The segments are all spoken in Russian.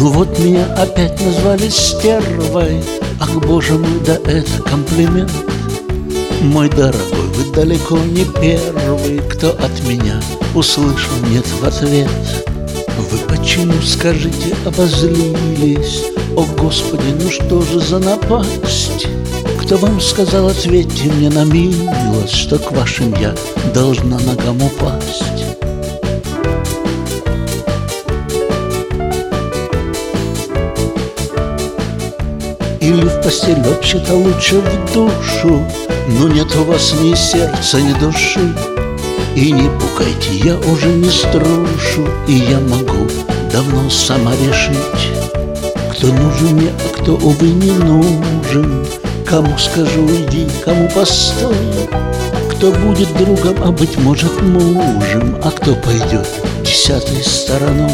Ну вот меня опять назвали стервой. Ах, боже мой, да это комплимент. Мой дорогой, вы далеко не первый, кто от меня услышал нет в ответ. Вы почему, скажите, обозлились? О, Господи, ну что же за напасть? Кто вам сказал, ответьте мне на милость, что к вашим я должна ногам упасть? Или в постель вообще-то лучше в душу, но нет у вас ни сердца, ни души. И не пугайте, я уже не струшу, и я могу давно сама решить, кто нужен мне, а кто, увы, не нужен. Кому скажу уйди, кому постой, кто будет другом, а быть может мужем, а кто пойдет десятой стороной.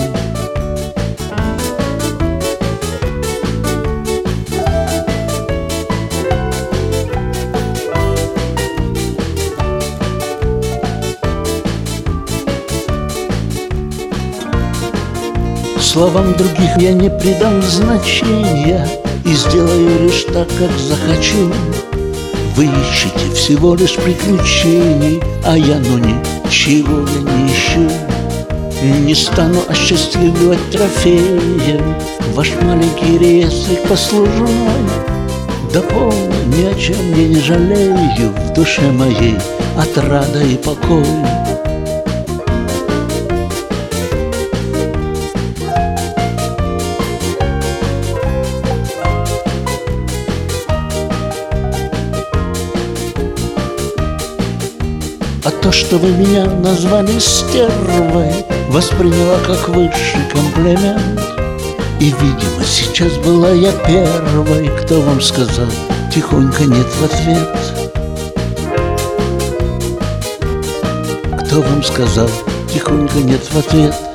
Словам других я не придам значения и сделаю лишь так, как захочу. Вы ищете всего лишь приключений, а я, ну ничего я не ищу. Не стану осчастливливать трофеем ваш маленький реестрик послужной. Да полно, ни о чем я не жалею, в душе моей отрада и покой. А то, что вы меня назвали стервой, восприняла как высший комплимент. И, видимо, сейчас была я первой, кто вам сказал тихонько нет в ответ. Кто вам сказал тихонько нет в ответ.